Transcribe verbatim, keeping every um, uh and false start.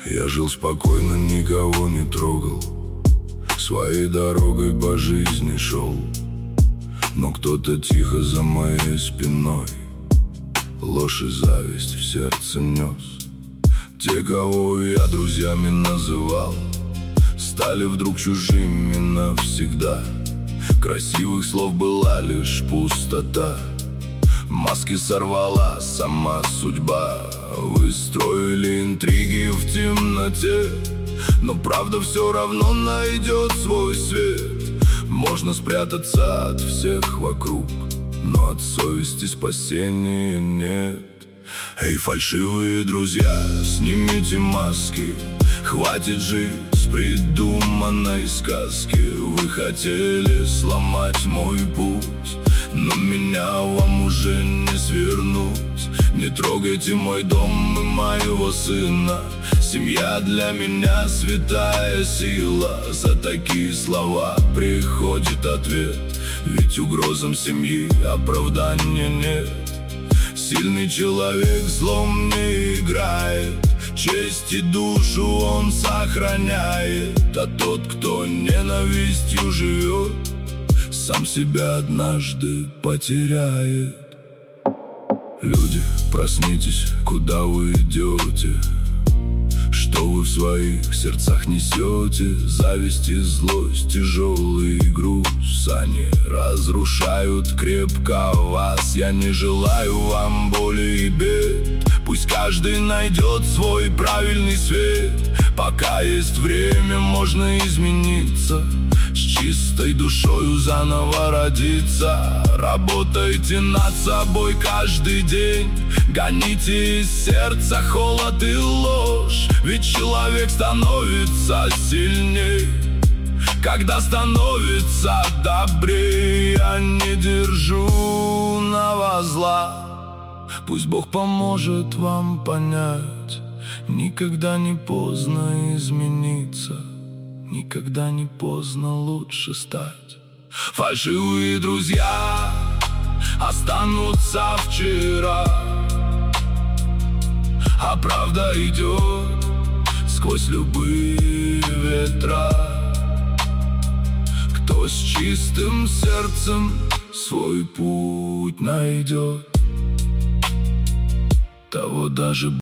Я жил спокойно, никого не трогал, своей дорогой по жизни шел. Но кто-то тихо за моей спиной ложь и зависть в сердце нес. Те, кого я друзьями называл, стали вдруг чужими навсегда. Красивых слов была лишь пустота, маски сорвала сама судьба. Вы строили интриги в темноте, но правда все равно найдет свой свет. Можно спрятаться от всех вокруг, но от совести спасения нет. Эй, фальшивые друзья, снимите маски, хватит жить с придуманной сказки. Вы хотели сломать мой путь, но меня вам уже не свернуть. Не трогайте мой дом и моего сына. Семья для меня святая сила. За такие слова приходит ответ, ведь угрозам семьи оправдания нет. Сильный человек злом не играет, честь и душу он сохраняет. А тот, кто ненавистью живет, сам себя однажды потеряет. Люди, проснитесь, куда вы идете? Что вы в своих сердцах несете? Зависть и злость, тяжелый груз, они разрушают крепко вас. Я не желаю вам боли и бед, пусть каждый найдет свой правильный свет. Пока есть время, можно измениться, с чистой душою заново родиться. Работайте над собой каждый день, гоните из сердца холод и ложь. Ведь человек становится сильней, когда становится добрее. Я не держу на вас зла, пусть Бог поможет вам понять. Никогда не поздно измениться, никогда не поздно лучше стать. Фальшивые друзья останутся вчера, а правда идет сквозь любые ветра. Кто с чистым сердцем свой путь найдет, того даже